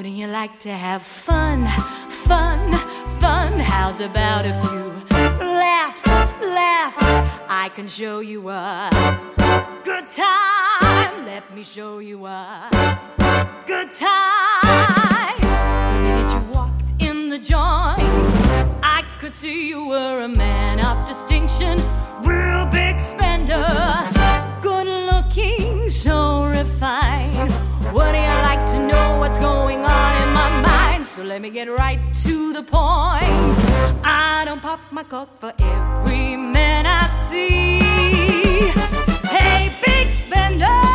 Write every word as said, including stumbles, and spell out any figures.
Wouldn't you like to have fun, fun, fun? How's about a few laughs, laughs? I can show you a good time. Let me show you a good time. The minute you walked in the joint, I could see you were a man of distinction, real big spender, good looking, so refined. Would you like to know what's going on in my mind? So let me get right to the point. I don't pop my cork for every man I see. Hey, big spender,